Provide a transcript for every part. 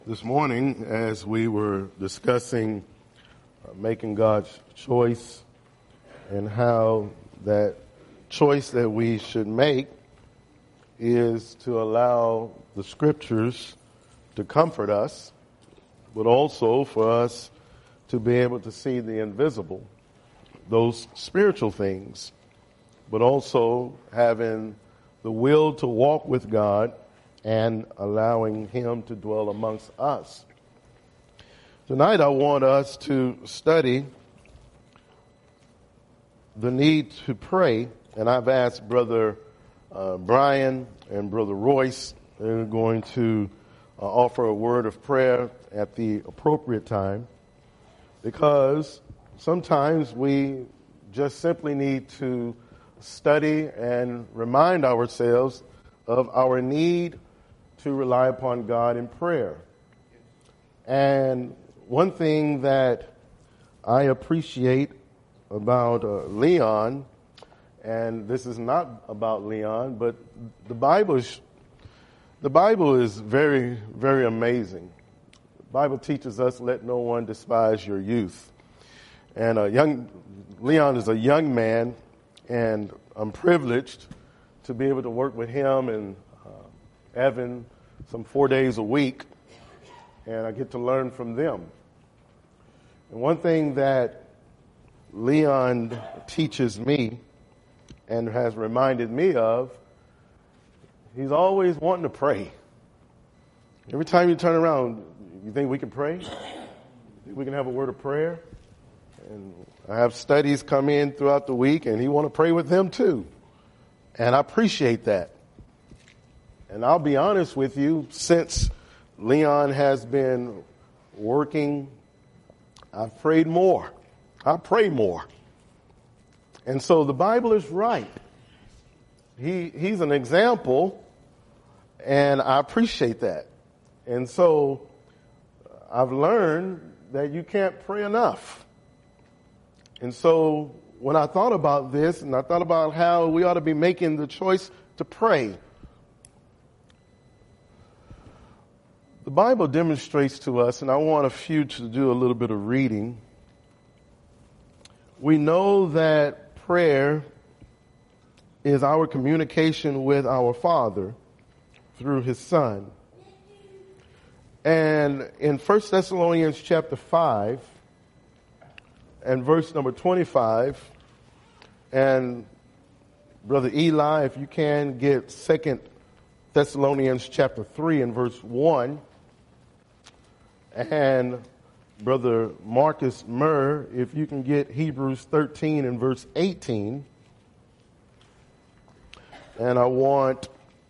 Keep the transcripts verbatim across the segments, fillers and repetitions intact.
This morning, as we were discussing uh, making God's choice and how that choice that we should make is to allow the scriptures to comfort us, but also for us to be able to see the invisible, those spiritual things, but also having the will to walk with God and allowing Him to dwell amongst us. Tonight I want us to study the need to pray, and I've asked Brother uh, Brian and Brother Royce, they're going to uh, offer a word of prayer at the appropriate time, because sometimes we just simply need to study and remind ourselves of our need to rely upon God in prayer. And one thing that I appreciate about uh, Leon, and this is not about Leon, but the Bible is, the Bible is very, very amazing. The Bible teaches us, let no one despise your youth. And a young Leon is a young man, and I'm privileged to be able to work with him and uh, Evan some four days a week, and I get to learn from them. And one thing that Leon teaches me and has reminded me of, he's always wanting to pray. Every time you turn around, you think we can pray? Think we can have a word of prayer? And I have studies come in throughout the week, and he want to pray with them too. And I appreciate that. And I'll be honest with you, since Leon has been working, I've prayed more. I pray more. And so the Bible is right. He he's an example, and I appreciate that. And so I've learned that you can't pray enough. And so when I thought about this, and I thought about how we ought to be making the choice to pray, the Bible demonstrates to us, and I want a few to do a little bit of reading. We know that prayer is our communication with our Father through His Son. And in First Thessalonians chapter five and verse number twenty-five, and Brother Eli, if you can get Second Thessalonians chapter three and verse one, and Brother Marcus Murr, if you can get Hebrews thirteen and verse eighteen. And I want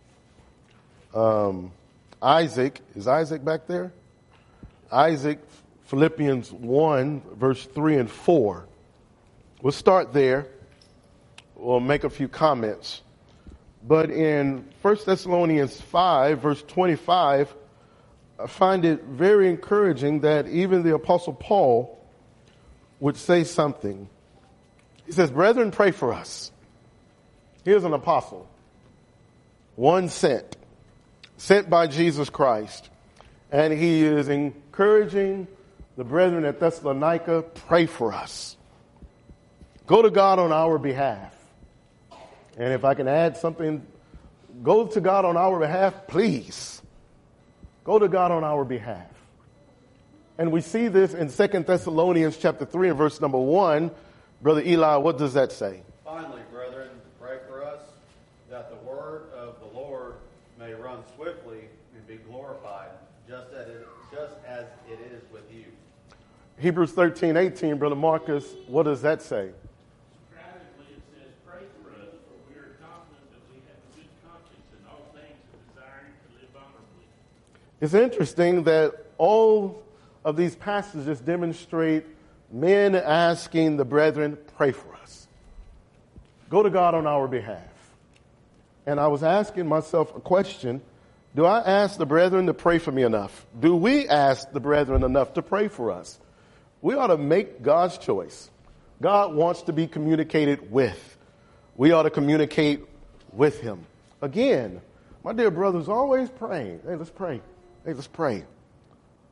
um, Isaac, is Isaac back there? Isaac, Philippians one, verse three and four. We'll start there. We'll make a few comments. But in First Thessalonians five, verse twenty-five, I find it very encouraging that even the Apostle Paul would say something. He says, "Brethren, pray for us." Here's an apostle, one sent, sent by Jesus Christ. And he is encouraging the brethren at Thessalonica, pray for us. Go to God on our behalf. And if I can add something, go to God on our behalf, please. Go to God on our behalf. And we see this in Second Thessalonians chapter three and verse number one. Brother Eli, what does that say? Finally, brethren, pray for us that the word of the Lord may run swiftly and be glorified, just as it, just as it is with you. Hebrews thirteen, eighteen, Brother Marcus, what does that say? Practically it says, pray for us, for we are confident that we have a good conscience in all things and desiring to live honorably. It's interesting that all of these passages demonstrate men asking the brethren, pray for us. Go to God on our behalf. And I was asking myself a question. Do I ask the brethren to pray for me enough? Do we ask the brethren enough to pray for us? We ought to make God's choice. God wants to be communicated with. We ought to communicate with Him. Again, my dear brothers, always praying. Hey, let's pray. Hey, let's pray.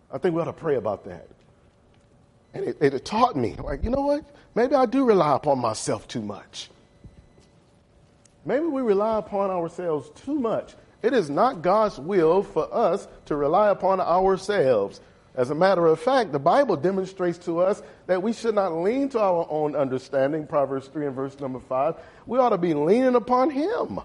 I think we ought to pray about that. And it, it taught me, like, you know what? Maybe I do rely upon myself too much. Maybe we rely upon ourselves too much. It is not God's will for us to rely upon ourselves. As a matter of fact, the Bible demonstrates to us that we should not lean to our own understanding, Proverbs three and verse number five. We ought to be leaning upon him.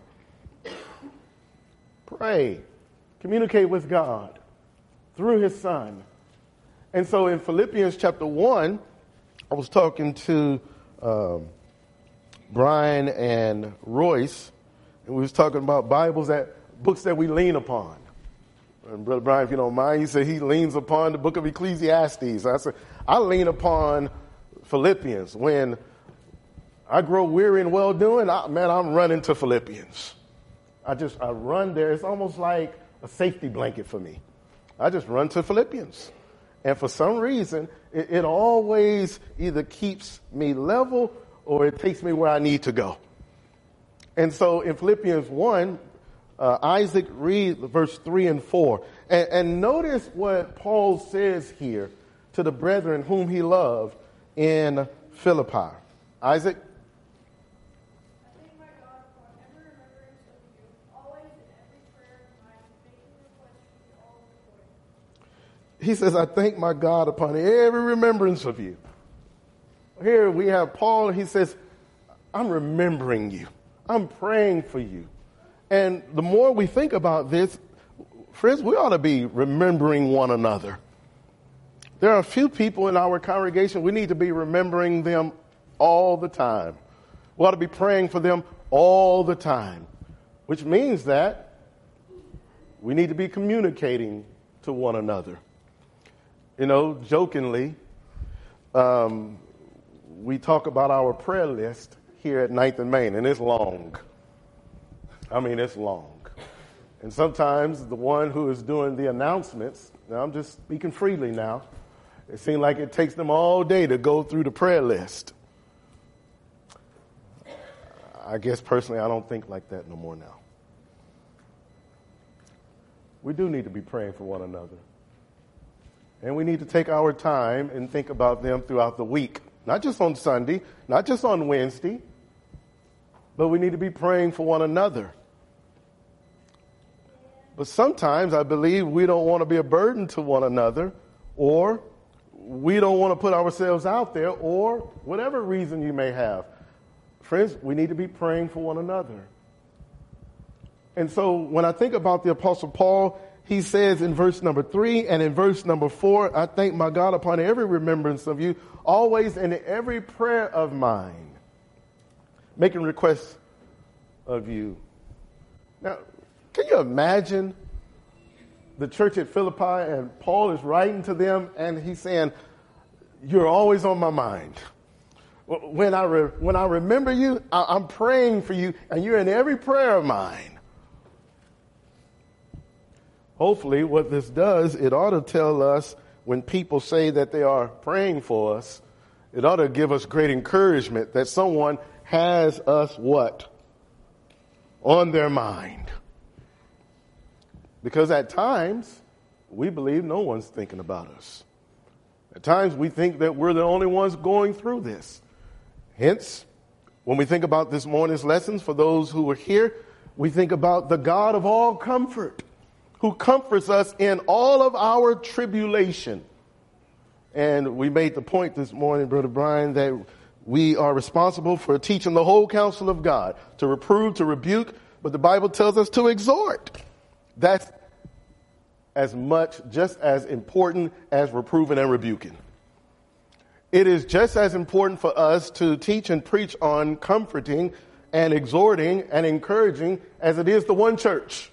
Pray. Communicate with God through his son. And so in Philippians chapter one, I was talking to um, Brian and Royce, and we was talking about Bibles that books that we lean upon. And Brother Brian, if you don't mind, he said he leans upon the book of Ecclesiastes. I said, I lean upon Philippians. When I grow weary and well doing, I, man, I'm running to Philippians. I just, I run there. It's almost like a safety blanket for me. I just run to Philippians. And for some reason, it, it always either keeps me level or it takes me where I need to go. And so in Philippians one, uh, Isaac read verse three and four. And, and notice what Paul says here to the brethren whom he loved in Philippi. Isaac? He says, I thank my God upon every remembrance of you. Here we have Paul. He says, I'm remembering you. I'm praying for you. And the more we think about this, friends, we ought to be remembering one another. There are a few people in our congregation, we need to be remembering them all the time. We ought to be praying for them all the time, which means that we need to be communicating to one another. You know, jokingly, um, we talk about our prayer list here at Ninth and Main, and it's long. I mean, it's long. And sometimes the one who is doing the announcements, now I'm just speaking freely now, it seems like it takes them all day to go through the prayer list. I guess personally, I don't think like that no more now. We do need to be praying for one another. And we need to take our time and think about them throughout the week. Not just on Sunday, not just on Wednesday, but we need to be praying for one another. But sometimes I believe we don't want to be a burden to one another, or we don't want to put ourselves out there, or whatever reason you may have. Friends, we need to be praying for one another. And so when I think about the Apostle Paul, he says in verse number three and in verse number four, I thank my God upon every remembrance of you, always in every prayer of mine, making requests of you. Now, can you imagine the church at Philippi and Paul is writing to them and he's saying, you're always on my mind. When I, re- when I remember you, I- I'm praying for you and you're in every prayer of mine. Hopefully what this does, it ought to tell us when people say that they are praying for us, it ought to give us great encouragement that someone has us what? On their mind. Because at times, we believe no one's thinking about us. At times, we think that we're the only ones going through this. Hence, when we think about this morning's lessons, for those who are here, we think about the God of all comfort, who comforts us in all of our tribulation. And we made the point this morning, Brother Brian, that we are responsible for teaching the whole counsel of God, to reprove, to rebuke, but the Bible tells us to exhort. That's as much, just as important as reproving and rebuking. It is just as important for us to teach and preach on comforting and exhorting and encouraging as it is the one church.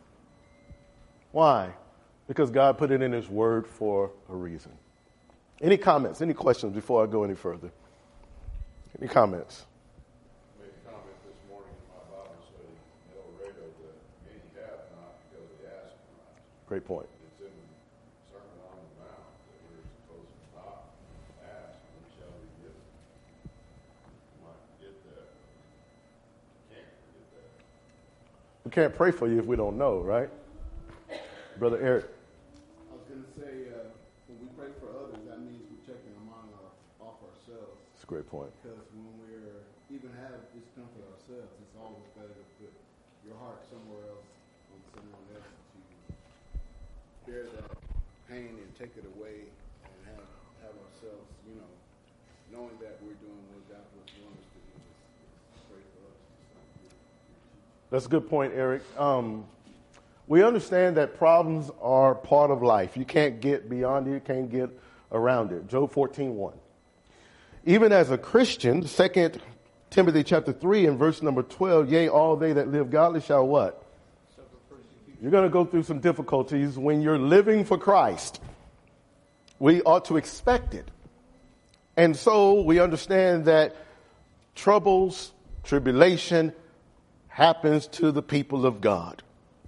Why? Because God put it in his word for a reason. Any comments, any questions before I go any further? Any comments? I made a comment this morning in my Bible study in El Dorado that many have not because they ask not. Great point. It's in the Sermon on the Mount that we're supposed to not ask, and we shall be given. You might forget that. You can't forget that. We can't pray for you if we don't know, right? Brother Eric. I was going to say, uh, pray for others, that means we're taking our mind off, off ourselves. That's a great point. Because when we're even have discomfort ourselves, it's always better to put your heart somewhere else on someone else to bear that pain and take it away and have have ourselves, you know, knowing that we're doing what God was wanting us to do is pray for us. That's a good point, Eric. Um, we understand that problems are part of life. You can't get beyond it. You can't get around it. Job fourteen one. Even as a Christian, Second Timothy chapter three and verse number twelve, yea, all they that live godly shall what? You're going to go through some difficulties when you're living for Christ. We ought to expect it. And so we understand that troubles, tribulation happens to the people of God.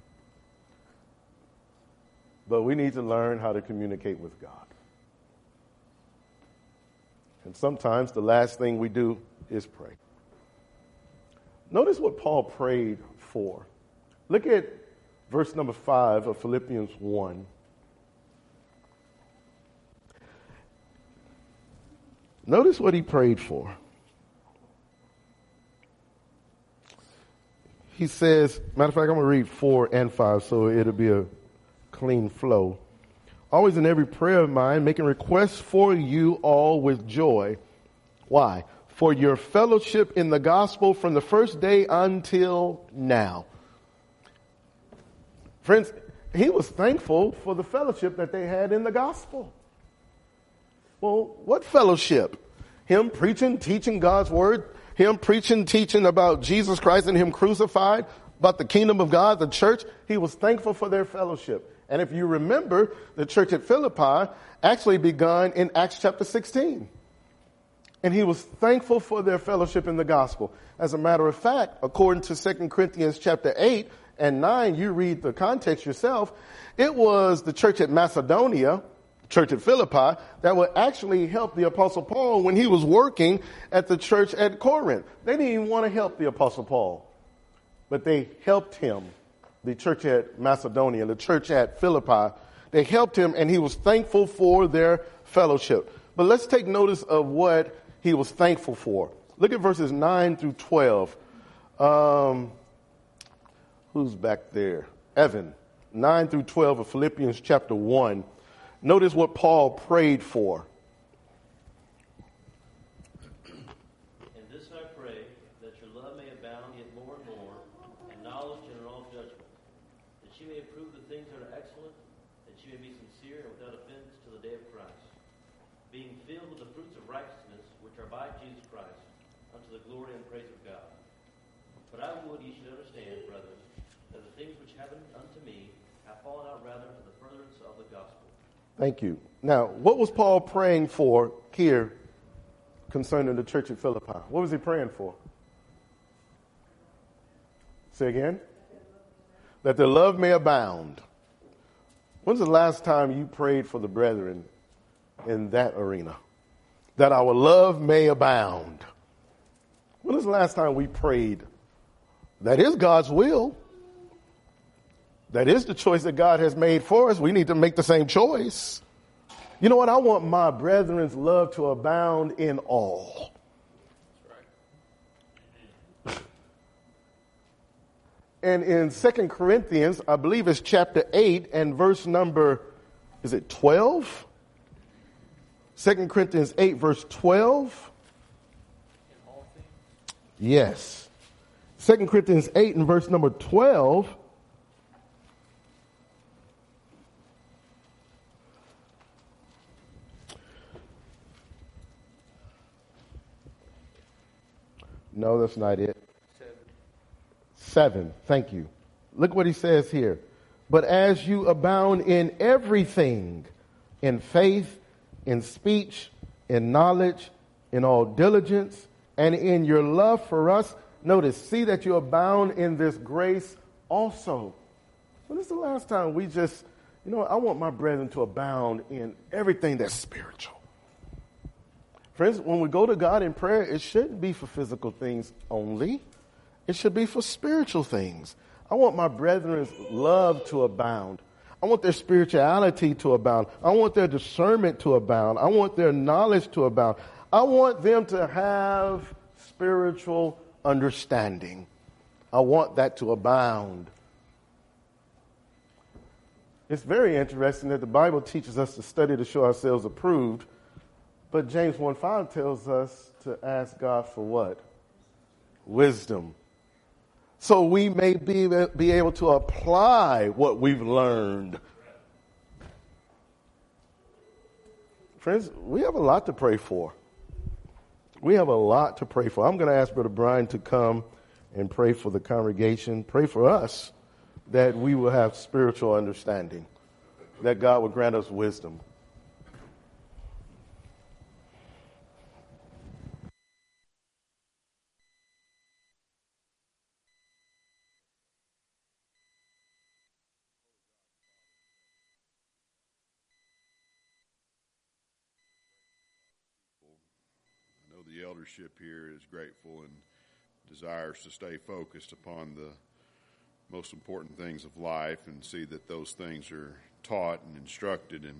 But we need to learn how to communicate with God. And sometimes the last thing we do is pray. Notice what Paul prayed for. Look at verse number five of Philippians one. Notice what he prayed for. He says, matter of fact, I'm going to read four and five so it'll be a clean flow. Always in every prayer of mine, making requests for you all with joy. Why? For your fellowship in the gospel from the first day until now. Friends, he was thankful for the fellowship that they had in the gospel. Well, what fellowship? Him preaching, teaching God's word, him preaching, teaching about Jesus Christ and him crucified, about the kingdom of God, the church. He was thankful for their fellowship. And if you remember, the church at Philippi actually begun in Acts chapter sixteen. And he was thankful for their fellowship in the gospel. As a matter of fact, according to Second Corinthians chapter eight and nine, you read the context yourself, it was the church at Macedonia, church at Philippi, that would actually help the Apostle Paul when he was working at the church at Corinth. They didn't even want to help the Apostle Paul, but they helped him. The church at Macedonia, the church at Philippi, they helped him, and he was thankful for their fellowship. But let's take notice of what he was thankful for. Look at verses nine through twelve. Um, who's back there? Evan. nine through twelve of Philippians chapter one. Notice what Paul prayed for. And this I pray, that your love may abound yet more and more, in knowledge and in all judgment, that you may approve the things that are excellent, that you may be sincere and without offense to the day of Christ, being filled with the fruits of righteousness, which are by Jesus Christ, unto the glory and praise of God. But I would ye should understand, brethren, that the things which happened unto me have fallen out rather to the furtherance of the gospel. Thank you. Now, what was Paul praying for here concerning the church at Philippi? What was he praying for? Say again? That their love may abound. When's the last time you prayed for the brethren in that arena? That our love may abound. When was the last time we prayed? That is God's will. That is the choice that God has made for us. We need to make the same choice. You know what? I want my brethren's love to abound in all. That's right. And in Second Corinthians, I believe it's chapter eight and verse number, is it twelve? Second Corinthians eight, verse twelve. Yes. Second Corinthians eight and verse number twelve. No, that's not it. Seven. Seven. Thank you. Look what he says here. But as you abound in everything, in faith, in speech, in knowledge, in all diligence, and in your love for us, notice, see that you abound in this grace also. When is the last time we just, you know, I want my brethren to abound in everything that's spiritual. Friends, when we go to God in prayer, it shouldn't be for physical things only. It should be for spiritual things. I want my brethren's love to abound. I want their spirituality to abound. I want their discernment to abound. I want their knowledge to abound. I want them to have spiritual understanding. I want that to abound. It's very interesting that the Bible teaches us to study to show ourselves approved, but James one five tells us to ask God for what? Wisdom. So we may be, be able to apply what we've learned. Friends, we have a lot to pray for. We have a lot to pray for. I'm going to ask Brother Brian to come and pray for the congregation, pray for us, that we will have spiritual understanding, that God will grant us wisdom. I know the eldership here is grateful and desires to stay focused upon the most important things of life and see that those things are taught and instructed and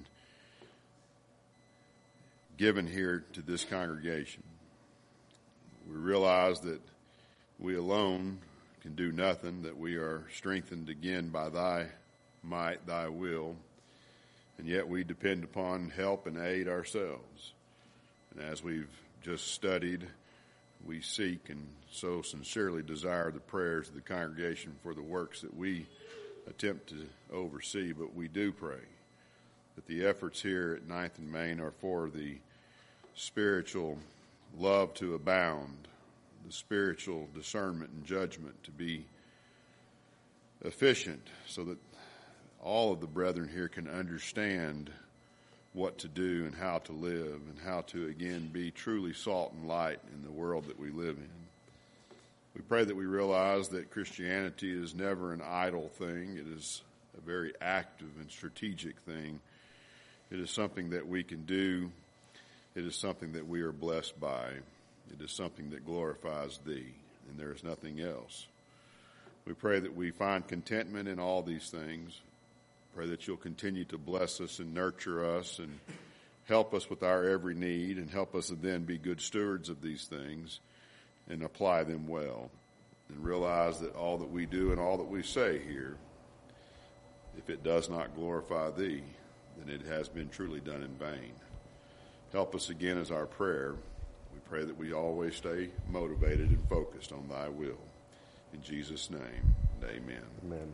given here to this congregation. We realize that we alone can do nothing, that we are strengthened again by thy might, thy will, and yet we depend upon help and aid ourselves. And as we've just studied, we seek and so sincerely desire the prayers of the congregation for the works that we attempt to oversee, but we do pray that the efforts here at Ninth and Main are for the spiritual love to abound, the spiritual discernment and judgment to be efficient, so that all of the brethren here can understand what to do and how to live and how to, again, be truly salt and light in the world that we live in. We pray that we realize that Christianity is never an idle thing. It is a very active and strategic thing. It is something that we can do. It is something that we are blessed by. It is something that glorifies Thee, and there is nothing else. We pray that we find contentment in all these things. Pray that You'll continue to bless us and nurture us and help us with our every need and help us to then be good stewards of these things and apply them well and realize that all that we do and all that we say here, if it does not glorify Thee, then it has been truly done in vain. Help us again as our prayer. We pray that we always stay motivated and focused on Thy will. In Jesus' name, amen. Amen.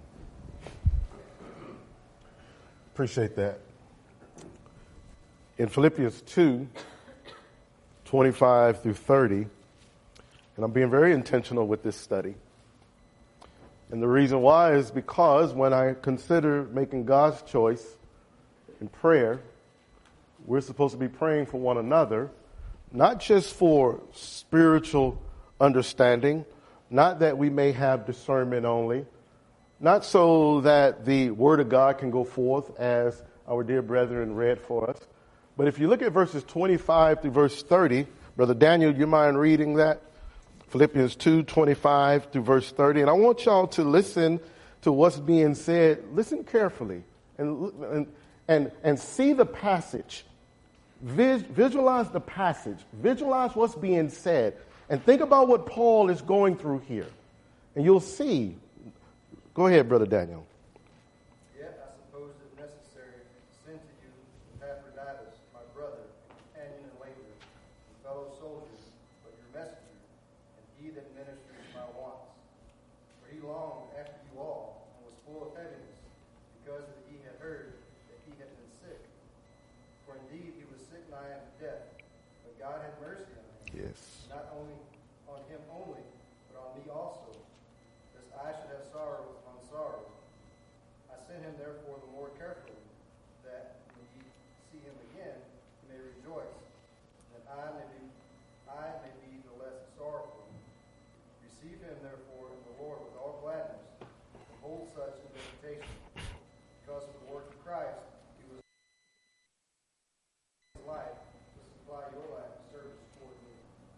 Appreciate that. In Philippians two, twenty-five through thirty, and I'm being very intentional with this study. And the reason why is because when I consider making God's choice in prayer, we're supposed to be praying for one another, not just for spiritual understanding, not that we may have discernment only, not so that the word of God can go forth as our dear brethren read for us. But if you look at verses twenty-five through verse thirty, Brother Daniel, you mind reading that? Philippians two, twenty-five through verse thirty. And I want y'all to listen to what's being said. Listen carefully and, and, and, and see the passage. Vis, visualize the passage. Visualize what's being said. And think about what Paul is going through here. And you'll see. Go ahead, Brother Daniel. Yet I suppose it necessary to send to you Epaphroditus, my brother, companion and laborer, and fellow soldier, but your messenger, and he that ministers my wants. For he longed after you all, and was full of heaviness, because that he had heard that he had been sick. For indeed he was sick nigh unto death, but God had mercy on him. Yes. Not only on him only, but on me also, lest I should have sorrow upon sorrow. I sent him therefore the more carefully, that when ye see him again, ye may rejoice, that I may be, I may be the less sorrowful. Receive him therefore in the Lord with all gladness, and hold such in reputation, because of the work of Christ, he was his life to supply your life of service toward me.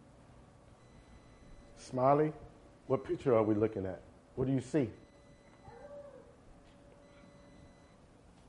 Smiley, what picture are we looking at? What do you see?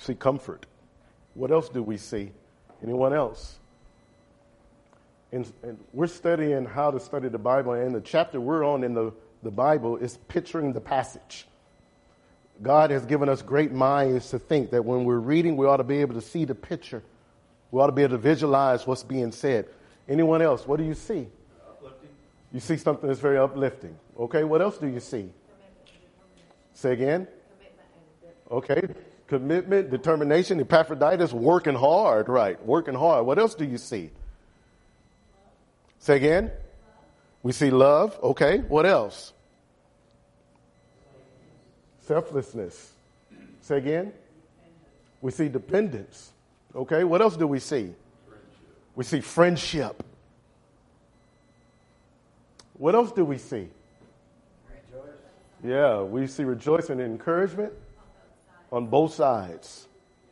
See comfort. What else do we see? Anyone else? And, and we're studying how to study the Bible, and the chapter we're on in the, the Bible is picturing the passage. God has given us great minds to think that when we're reading, we ought to be able to see the picture. We ought to be able to visualize what's being said. Anyone else? What do you see? Uplifting. You see something that's very uplifting. Okay, what else do you see? Say again? Okay, commitment, determination, Epaphroditus, working hard, right, working hard. What else do you see? Say again? We see love. Okay, what else? Selflessness. Say again? We see dependence. Okay, what else do we see? We see friendship. What else do we see? Rejoice. Yeah, we see rejoicing and encouragement on both sides.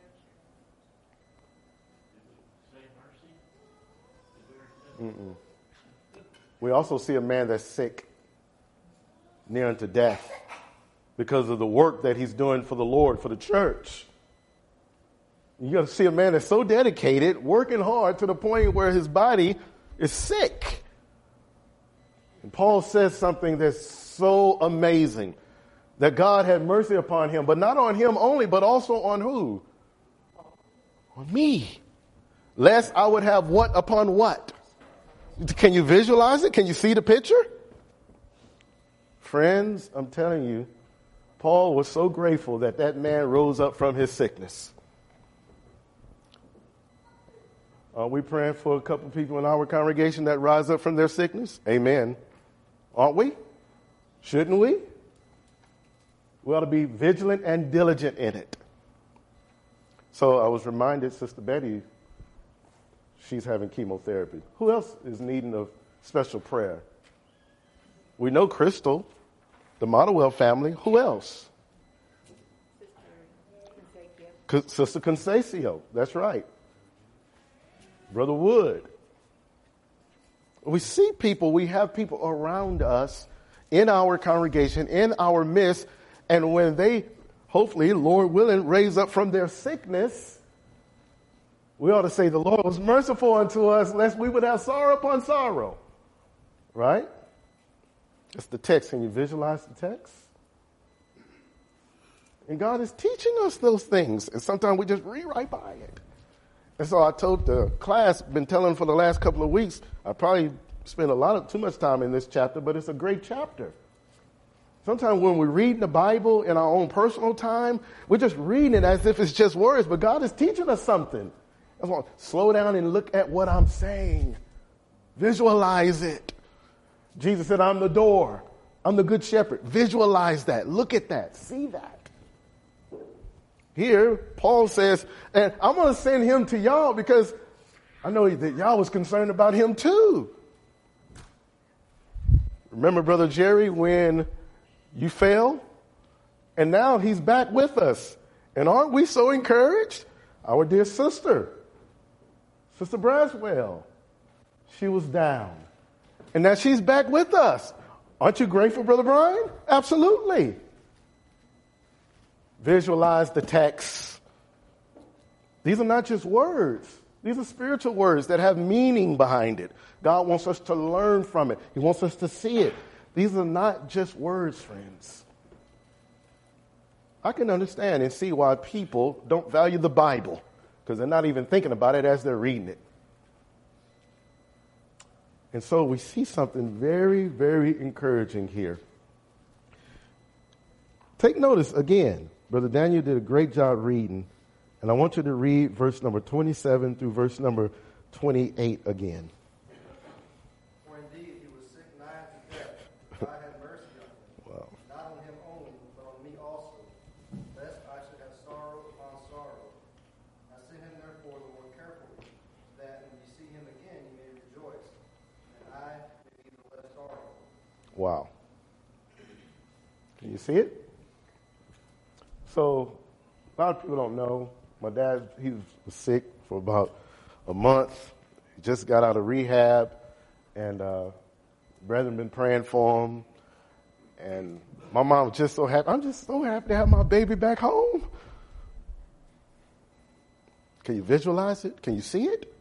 Mm-mm. We also see a man that's sick, near unto death, because of the work that he's doing for the Lord, for the church. You got to see a man that's so dedicated, working hard to the point where his body is sick. And Paul says something that's so amazing, that God had mercy upon him, but not on him only, but also on who? On me. Lest I would have what upon what? Can you visualize it? Can you see the picture? Friends, I'm telling you, Paul was so grateful that that man rose up from his sickness. Are we praying for a couple people in our congregation that rise up from their sickness? Amen. Aren't we? Shouldn't we? We ought to be vigilant and diligent in it. So I was reminded, Sister Betty, she's having chemotherapy. Who else is needing of special prayer? We know Crystal, the Mottlewell family. Who else? Sister Concesio. That's right. Brother Wood. We see people, we have people around us in our congregation, in our midst, and when they, hopefully, Lord willing, raise up from their sickness, we ought to say the Lord was merciful unto us, lest we would have sorrow upon sorrow. Right? That's the text. Can you visualize the text? And God is teaching us those things, and sometimes we just read right by it. And so I told the class, been telling for the last couple of weeks, I probably spent a lot of too much time in this chapter, but it's a great chapter. Sometimes when we're reading the Bible in our own personal time, we're just reading it as if it's just words, but God is teaching us something. That's why, slow down and look at what I'm saying. Visualize it. Jesus said, I'm the door. I'm the good shepherd. Visualize that. Look at that. See that. Here, Paul says, and I'm going to send him to y'all because I know that y'all was concerned about him too. Remember, Brother Jerry, when you fell? And now he's back with us. And aren't we so encouraged? Our dear sister, Sister Braswell, she was down. And now she's back with us. Aren't you grateful, Brother Brian? Absolutely. Visualize the text. These are not just words. These are spiritual words that have meaning behind it. God wants us to learn from it. He wants us to see it. These are not just words, friends. I can understand and see why people don't value the Bible because they're not even thinking about it as they're reading it. And so we see something very, very encouraging here. Take notice again. Brother Daniel did a great job reading, and I want you to read verse number twenty-seven through verse number twenty-eight again. For indeed he was sick nigh to death, but I had mercy on him. Wow. Not on him only, but on me also, lest I should have sorrow upon sorrow. I sent him therefore the more carefully, that when you see him again you may rejoice, and I may be the less sorrowful. Wow. Can you see it? So, a lot of people don't know. My dad, he was sick for about a month. He just got out of rehab, and uh, brethren been praying for him. And my mom was just so happy. I'm just so happy to have my baby back home. Can you visualize it? Can you see it?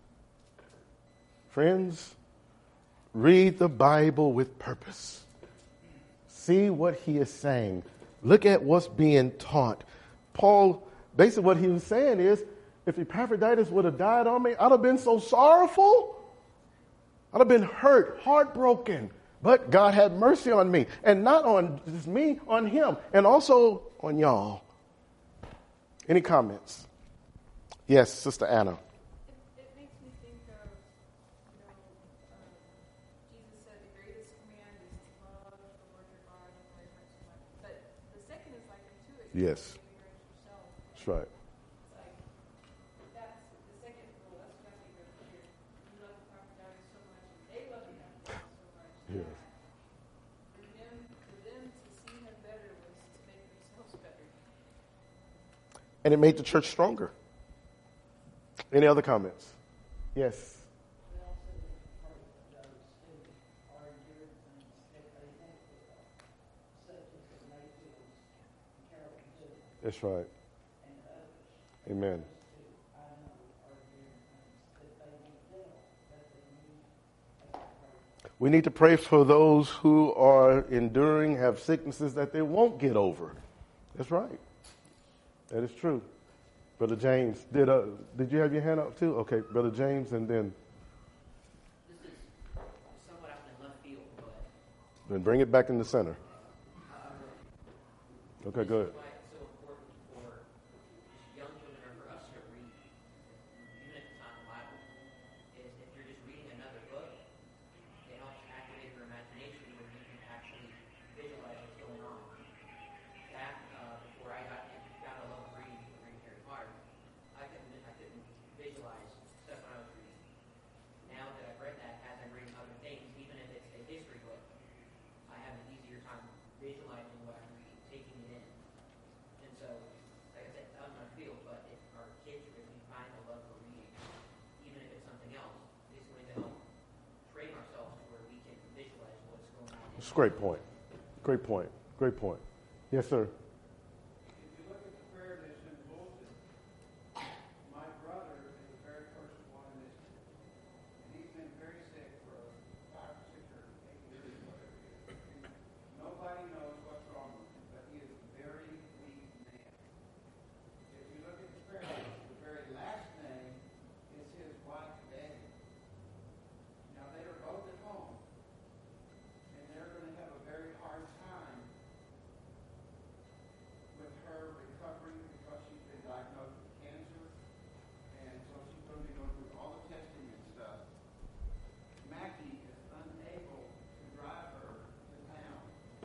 Friends, read the Bible with purpose. See what he is saying. Look at what's being taught. Paul, basically what he was saying is, if Epaphroditus would have died on me, I'd have been so sorrowful. I'd have been hurt, heartbroken. But God had mercy on me. And not on just me, on him. And also on y'all. Any comments? Yes, Sister Anna. It, it makes me think of, you know, um, Jesus said the greatest command is to love the Lord your God with all your heart and mind. But the second is like it too. It's Yes. to love your neighbor as yourself. That's right. It's like, that's the second rule. That's what I think of here. You love the Epaphroditus so much, and they love the Epaphroditus so much. Yes. For them, for them to see him better was to make themselves better. And it made the church stronger. Any other comments? Yes. That's right. Amen. We need to pray for those who are enduring, have sicknesses that they won't get over. That's right. That is true. Brother James, did uh, did you have your hand up too? Okay, Brother James, and then... This is somewhat out in left field, but... Then bring it back in the center. Okay, go ahead. Why it's so important for just young children or for us to read, even if it's not the Bible, is if you're just reading another book, it helps activate your imagination where you can actually visualize what's going on. Back uh, before I got got a love of reading, reading Harry Potter, I couldn't I couldn't visualize stuff when I was reading. Now that I've read that, as I'm reading other things, even if it's a history book, I have an easier time visualizing what I'm reading, taking it in. And so, like I said, it's out in my field, but if our kids are going to find a love for reading, even if it's something else, it's going to help train ourselves to where we can visualize what's going on. That's a great point. Great point. Great point. Yes, sir. If you look at the prayer list in bulletin, my brother is the very first one listed. And he's been very sick for five or six or eight years, whatever it is. And nobody knows what's wrong with him, but he is a very weak man. If you look at the prayer list, the very last name is his wife, Betty. Now, they are both at home, and they're going to have a very hard time with her recovering because she's been diagnosed with cancer, and so she's going to be going through all the testing and stuff. Mackie is unable to drive her to town.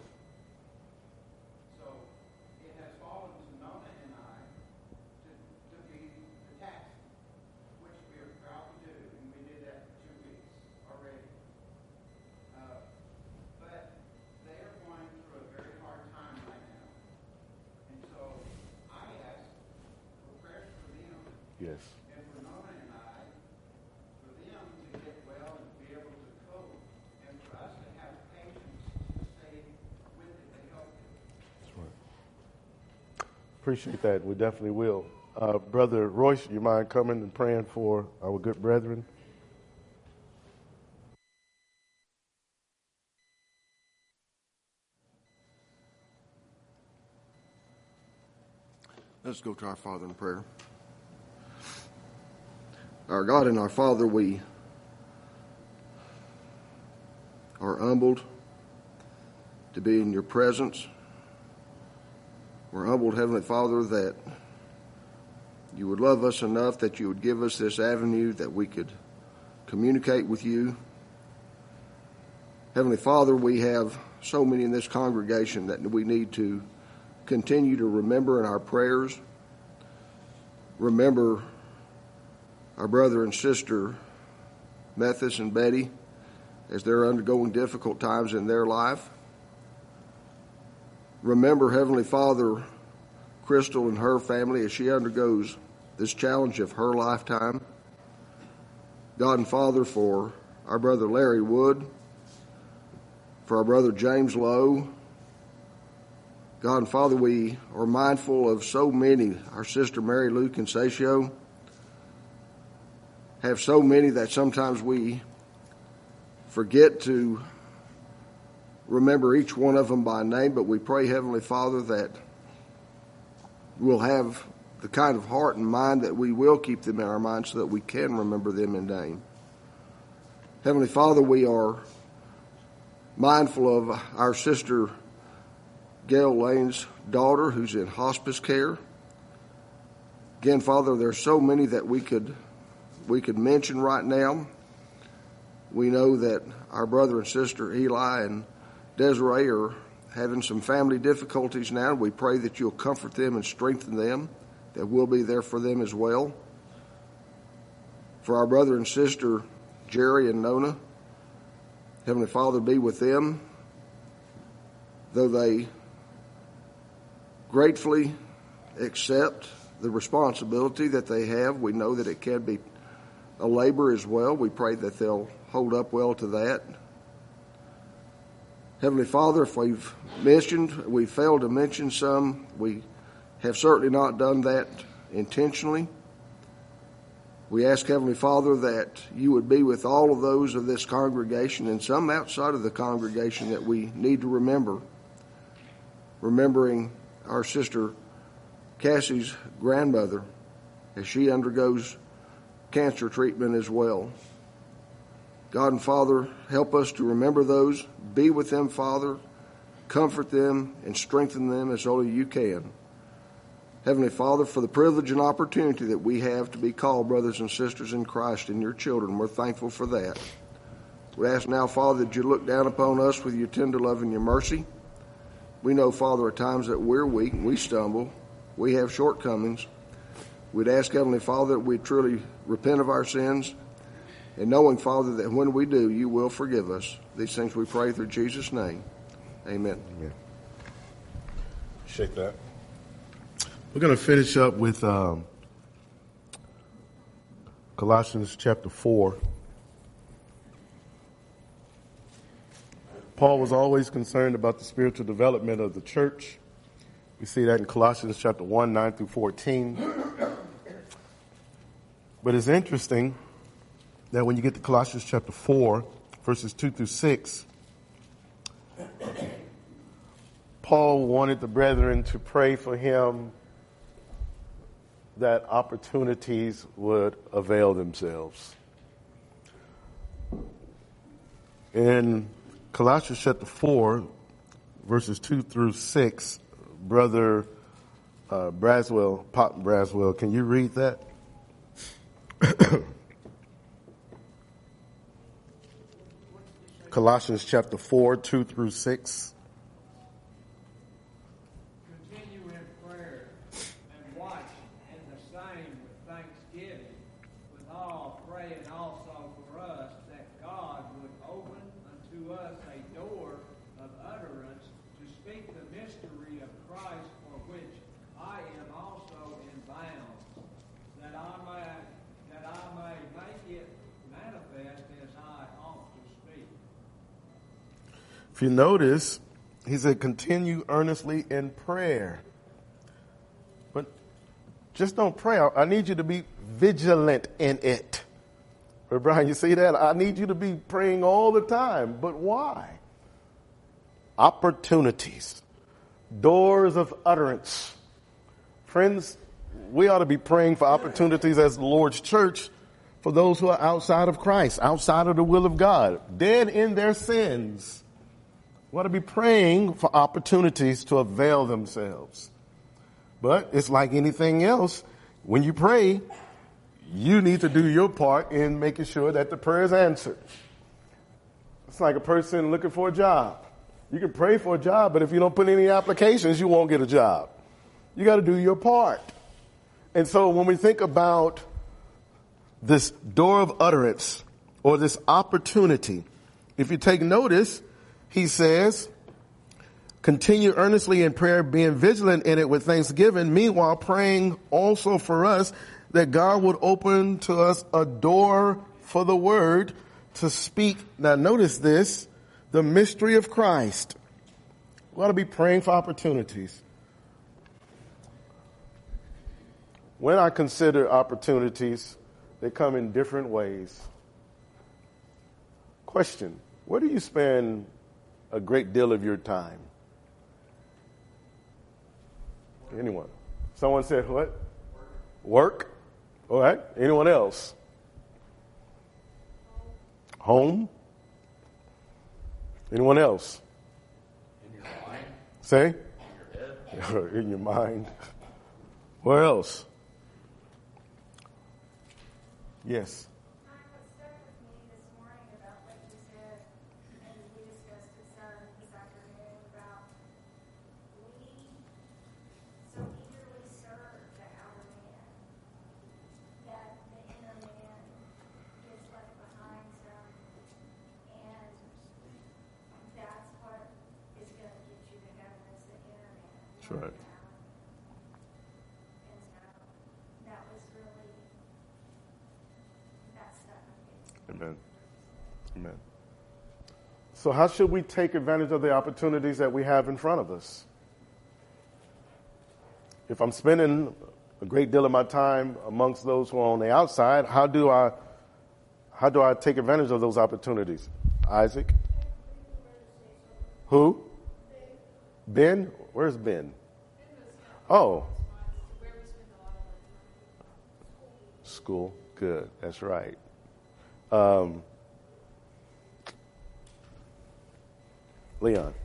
So it has fallen to Nona and I to, to be the taxi, which we are proud to do, and we did that for two weeks already. Uh, but they are going through a very hard time right now. And so I asked for prayers for them Yes. and for Nona and I, for them to get well and be able to cope, and for us to have patience to stay with it and help them. That's right. Appreciate that. We definitely will. Uh, Brother Royce, you mind coming and praying for our good brethren? Let's go to our Father in prayer. Our God and our Father, we are humbled to be in your presence. We're humbled, Heavenly Father, that you would love us enough that you would give us this avenue that we could communicate with you. Heavenly Father, we have so many in this congregation that we need to continue to remember in our prayers. Remember our brother and sister, Methus and Betty, as they're undergoing difficult times in their life. Remember, Heavenly Father, Crystal and her family as she undergoes this challenge of her lifetime. God and Father, for our brother Larry Wood, for our brother James Lowe. God and Father, we are mindful of so many, our sister Mary Lou Concesio, have so many that sometimes we forget to remember each one of them by name, but we pray, Heavenly Father, that we'll have the kind of heart and mind that we will keep them in our minds so that we can remember them in name. Heavenly Father, we are mindful of our sister Gail Lane's daughter who's in hospice care. Again, Father, there's so many that we could we could mention right now. We know that our brother and sister Eli and Desiree are having some family difficulties now. We pray that you'll comfort them and strengthen them, that we'll be there for them as well. For our brother and sister Jerry and Nona, Heavenly Father, be with them. Though they gratefully accept the responsibility that they have, we know that it can be a labor as well. We pray that they'll hold up well to that. Heavenly Father, if we've mentioned, we failed to mention some, we have certainly not done that intentionally. We ask, Heavenly Father, that you would be with all of those of this congregation and some outside of the congregation that we need to remember. Remembering our sister Cassie's grandmother as she undergoes cancer treatment as well. God and Father, help us to remember those. Be with them, Father. Comfort them and strengthen them as only you can. Heavenly Father, for the privilege and opportunity that we have to be called brothers and sisters in Christ and your children, we're thankful for that. We ask now, Father, that you look down upon us with your tender love and your mercy. We know, Father, at times that we're weak and we stumble. We have shortcomings. We'd ask, Heavenly Father, that we truly repent of our sins, and knowing, Father, that when we do, you will forgive us. These things we pray through Jesus' name. Amen. Amen. Appreciate that. We're going to finish up with um, Colossians chapter four. Paul was always concerned about the spiritual development of the church. We see that in Colossians chapter one, nine through fourteen. But it's interesting that when you get to Colossians chapter four, verses two through six, Paul wanted the brethren to pray for him that opportunities would avail themselves. In Colossians chapter four, verses two through six, Brother uh, Braswell, Pop Braswell, can you read that? Colossians chapter four, two through six. Continue in prayer and watch in the same with thanksgiving, with all praying also for us that God would open unto us a door of utterance to speak the mystery of Christ, for which I am also in bounds, that I may that I may make it manifest as I ought to speak. If you notice, he said, continue earnestly in prayer. But just don't pray. I need you to be vigilant in it. But Brian, you see that? I need you to be praying all the time. But why? Opportunities. Doors of utterance. Friends, we ought to be praying for opportunities as the Lord's church for those who are outside of Christ, outside of the will of God, dead in their sins. We ought to be praying for opportunities to avail themselves. But it's like anything else. When you pray, you need to do your part in making sure that the prayer is answered. It's like a person looking for a job. You can pray for a job, but if you don't put any applications, you won't get a job. You got to do your part. And so when we think about this door of utterance or this opportunity, if you take notice, he says, continue earnestly in prayer, being vigilant in it with thanksgiving, meanwhile praying also for us that God would open to us a door for the word to speak. Now notice this, the mystery of Christ. We ought to be praying for opportunities. When I consider opportunities, They come in different ways. Question, where do you spend a great deal of your time? Anyone? Someone said what? Work. All right. Anyone else? Home. Anyone else? In your mind. Say? In your head. In your mind. Where else? Yes. What stuck with me this morning about what you said, and we discussed it some this afternoon about we so eagerly serve the outer man that the inner man gets left behind some, and that's what is going to get you to heaven is the inner man. That's right. And so that was really that stuck with me. Amen. Amen. So how should we take advantage of the opportunities that we have in front of us? If I'm spending a great deal of my time amongst those who are on the outside, how do I how do I take advantage of those opportunities? Isaac? Who? Ben? Where's Ben? Oh. School. Good. That's right. Um, Leon.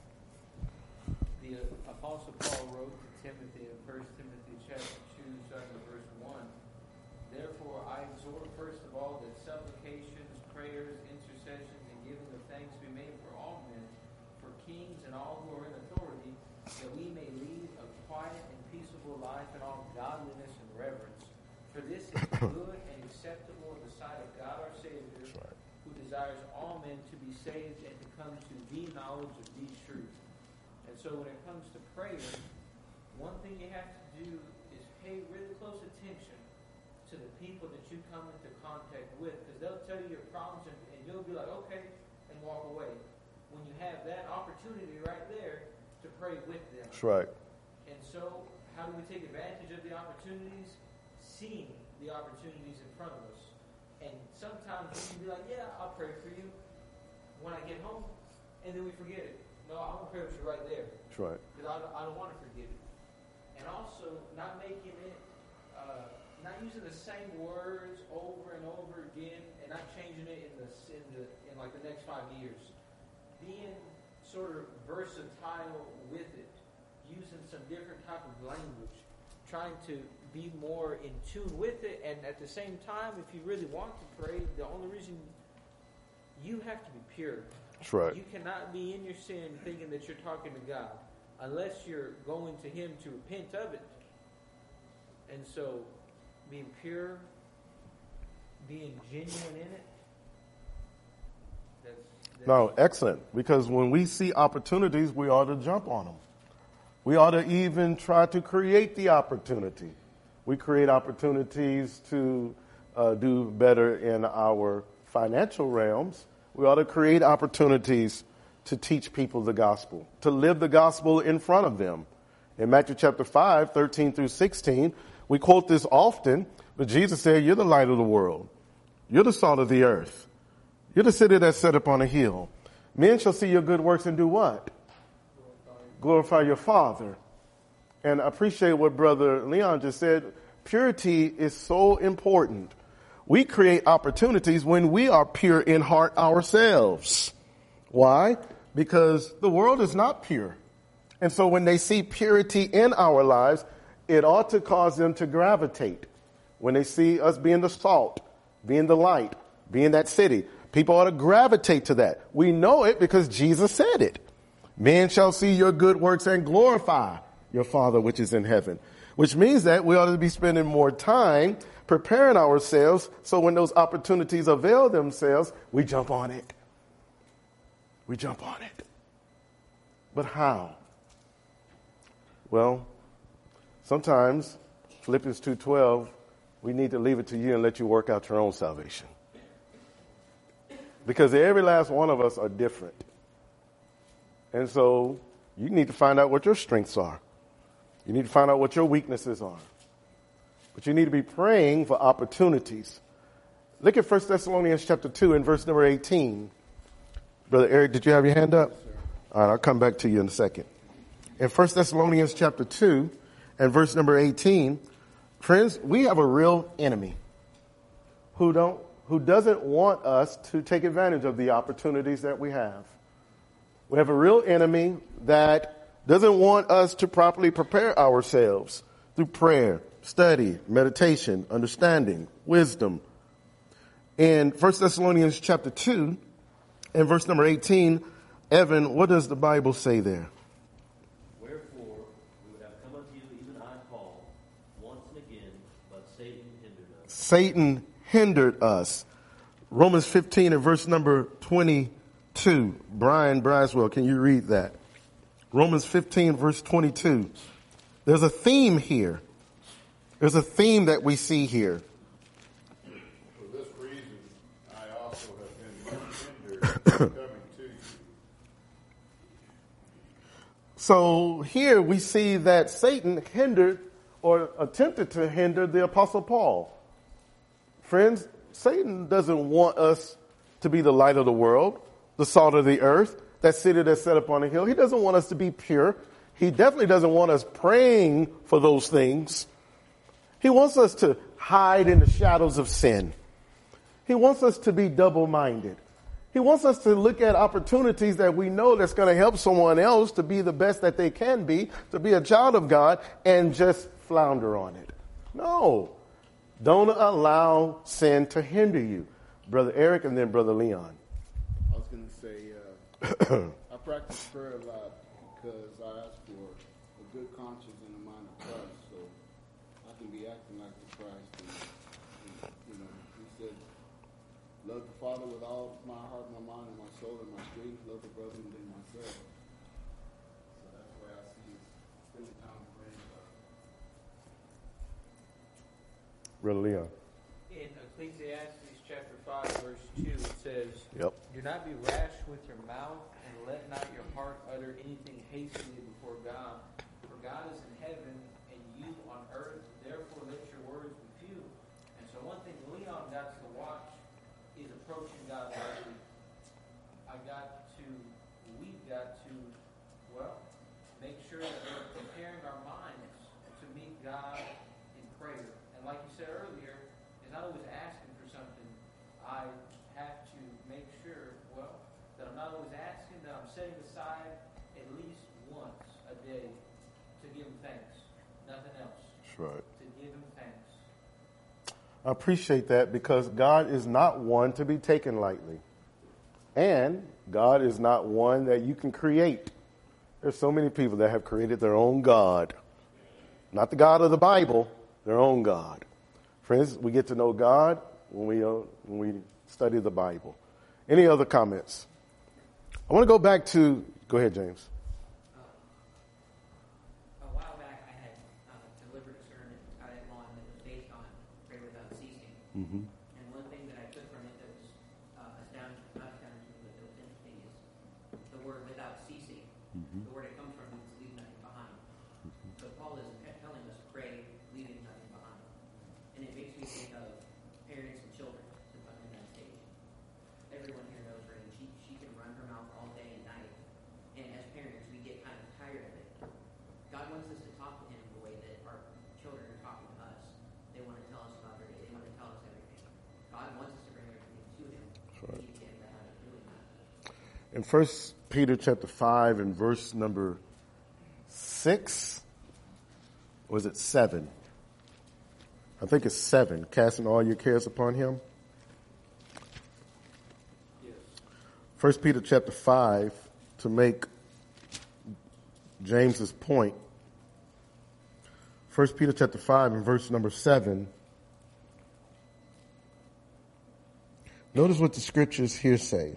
The uh, Apostle Paul wrote to Timothy in First Timothy chapter two, starting with verse one. Therefore I exhort first of all that supplications, prayers, intercessions, and giving of thanks be made for all men, for kings and all who are in authority, that we may lead a quiet and peaceable life in all godliness and reverence. For this is good and acceptable in the sight of God our Savior, right. who desires all men to be saved and to come to the knowledge of the truth. And so when it comes to prayer, one thing you have to do is pay really close attention to the people that you come into contact with, because they'll tell you your problems and, and you'll be like, okay, and walk away. When you have that opportunity right there to pray with them. That's right. And so how do we take advantage of the opportunities? Seeing the opportunities in front of us. And sometimes we can be like, yeah, I'll pray for you when I get home, and then we forget it. No, I want to pray with you right there. That's right. Because I don't, I don't want to forget it. And also, not making it, uh, not using the same words over and over again, and not changing it in the in the in like the next five years. Being sort of versatile with it, using some different type of language, trying to be more in tune with it, and at the same time, if you really want to pray, the only reason you have to be pure. That's right. You cannot be in your sin thinking that you're talking to God unless you're going to Him to repent of it. And so, being pure, being genuine in it, that's, that's No, excellent. Because when we see opportunities, we ought to jump on them. We ought to even try to create the opportunity. We create opportunities to uh, do better in our financial realms. We ought to create opportunities to teach people the gospel, to live the gospel in front of them. In Matthew chapter five, thirteen through sixteen, we quote this often, but Jesus said, you're the light of the world. You're the salt of the earth. You're the city that's set upon a hill. Men shall see your good works and do what? Glorify your Father. And I appreciate what Brother Leon just said. Purity is so important. We create opportunities when we are pure in heart ourselves. Why? Because the world is not pure. And so when they see purity in our lives, it ought to cause them to gravitate. When they see us being the salt, being the light, being that city, people ought to gravitate to that. We know it because Jesus said it. Men shall see your good works and glorify your Father which is in heaven. Which means that we ought to be spending more time preparing ourselves so when those opportunities avail themselves, we jump on it. We jump on it. But how? Well, sometimes, Philippians two twelve, we need to leave it to you and let you work out your own salvation. Because every last one of us are different. And so you need to find out what your strengths are. You need to find out what your weaknesses are. But you need to be praying for opportunities Look at First Thessalonians chapter two and verse number eighteen. Brother Eric, did you have your hand up? All right, I'll come back to you in a second. In First Thessalonians chapter two and verse number eighteen, friends, we have a real enemy who don't, who doesn't want us to take advantage of the opportunities that we have. We have a real enemy that doesn't want us to properly prepare ourselves through prayer, study, meditation, understanding, wisdom. In First Thessalonians chapter two and verse number eighteen, Evan, what does the Bible say there? Wherefore, we would have come unto you, even I, Paul, once and again, but Satan hindered us. Satan hindered us. Romans fifteen and verse number twenty-two. Brian Braswell, can you read that? Romans fifteen verse twenty-two. There's a theme here. There's a theme that we see here. For this reason, I also have been much hindered coming to you. So here we see that Satan hindered or attempted to hinder the Apostle Paul. Friends, Satan doesn't want us to be the light of the world, the salt of the earth, that city that's set up on a hill. He doesn't want us to be pure. He definitely doesn't want us praying for those things. He wants us to hide in the shadows of sin. He wants us to be double-minded. He wants us to look at opportunities that we know that's going to help someone else to be the best that they can be, to be a child of God, and just flounder on it. No. Don't allow sin to hinder you. Brother Eric and then Brother Leon. I was going to say, uh, I practice prayer a lot because I ask for a good conscience and a mind of Christ, so I can be acting like the Christ. And, and, you know, he said, love the Father with all my heart, my mind, and my soul, and my strength. Love the brother and then myself. So that's where I see it. Spending time praying. Brother Leon. In Ecclesiastes chapter five, verse two, it says, Yep. Do not be rash with your mouth, and let not your heart utter anything hastily before God. For God is in heaven, and you on earth, therefore let your words be few. And so one thing Leon got to watch is approaching God rightly. I got to, we've got to, well, make sure that we're preparing our minds to meet God in prayer. And like you said earlier, is not always asking for something. I have to make sure, well, that I'm not always asking, that I'm setting aside at least once a day to give him thanks. Nothing else. That's right. To give him thanks. I appreciate that because God is not one to be taken lightly. And God is not one that you can create. There's so many people that have created their own God. Not the God of the Bible, their own God. Friends, we get to know God when we, uh, when we study the Bible. Any other comments? I want to go back to, go ahead, James. A while back, I had uh, delivered a sermon out at Lawn that was based on prayer without ceasing. Mm-hmm. And one thing that I took from it that was uh, astounding, not astounding to me, but that was interesting is the word without ceasing. Mm-hmm. The word it comes from means leave nothing behind. Mm-hmm. So Paul is telling us pray, leaving nothing behind. And it makes me think of parents and children since I'm in that stage. Everyone here knows her, and she, she can run her mouth all day and night. And as parents, we get kind of tired of it. God wants us to talk to him the way that our children are talking to us. They want to tell us about their day. They want to tell us everything. God wants us to bring everything to him. Right. We need to get in the habit of doing that. In First Peter chapter five and verse number six, or is it seven? I think it's seven. Casting all your cares upon him. Yes. First Peter chapter five, to make James's point. First Peter chapter five and verse number seven. Notice what the scriptures here say.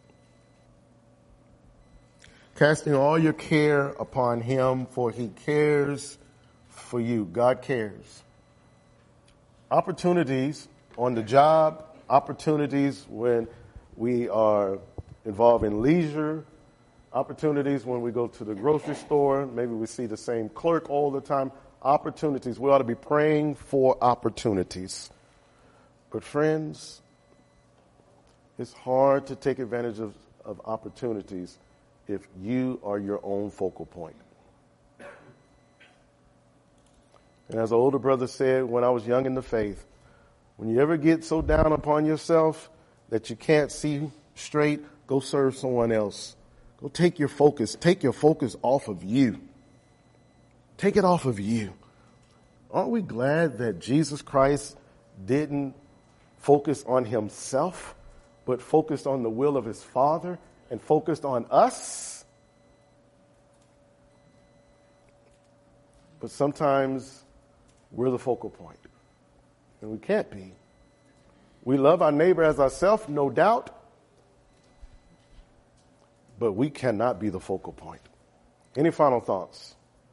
Casting all your care upon him, for he cares for you. God cares. Opportunities on the job, opportunities when we are involved in leisure, opportunities when we go to the grocery store, maybe we see the same clerk all the time. Opportunities. We ought to be praying for opportunities. But friends, It's hard to take advantage of, of opportunities if you are your own focal point. And as an older brother said when I was young in the faith, when you ever get so down upon yourself that you can't see straight, go serve someone else. Go take your focus. Take your focus off of you. Take it off of you. Aren't we glad that Jesus Christ didn't focus on himself, but focused on the will of his Father and focused on us? But sometimes we're the focal point, and we can't be. We love our neighbor as ourselves, no doubt, but we cannot be the focal point. Any final thoughts?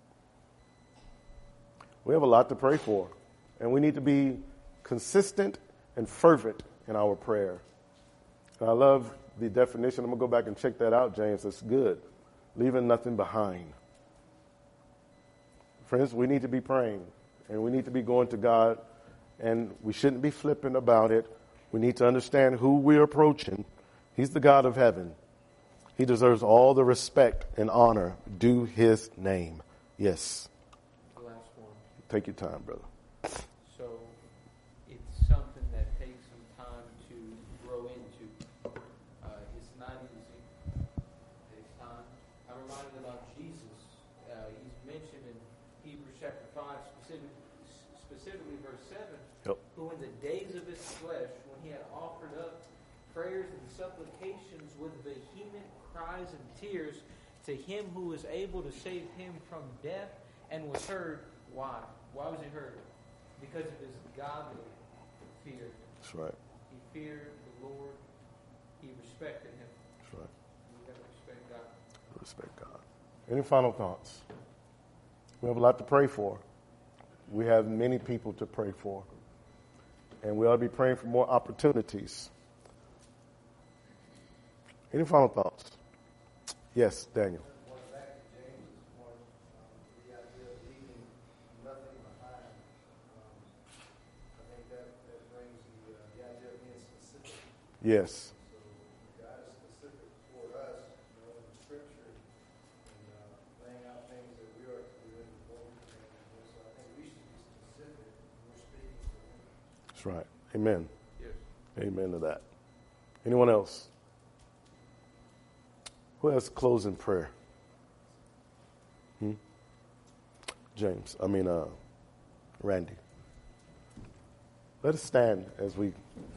We have a lot to pray for, and we need to be consistent and fervent in our prayer. And I love the definition. I'm going to go back and check that out, James. It's good. Leaving nothing behind. Friends, we need to be praying, and we need to be going to God, and we shouldn't be flippant about it. We need to understand who we're approaching. He's the God of heaven. He deserves all the respect and honor due his name. Yes. The last one. Take your time, brother. So it's something that takes some time to grow into. Uh, it's not easy. It takes time. I'm reminded about Jesus. Uh, he's mentioned in Hebrews chapter five, specific, specifically verse seven, Yep. who in the days of his flesh, when he had offered up prayers and supplications with vehement cries and tears to him who was able to save him from death, and was heard. Why? Why was he heard? Because of his godly fear. That's right. He feared the Lord. He respected him. That's right. We got to respect God. Respect God. Any final thoughts? We have a lot to pray for. We have many people to pray for. And we ought to be praying for more opportunities. Any final thoughts? Yes, Daniel. Going back to James's point, um, the idea of leaving nothing behind, um, I think that, that brings the, uh, the idea of being specific. Yes. So God is specific for us, you know, in the scripture, and uh, laying out things that we are to do in the Lord. And so I think we should be specific when we're speaking to Him. That's right. Amen. Yes. Amen to that. Anyone else? Who has closing prayer? Hmm? James. I mean, uh, Randy. Let us stand as we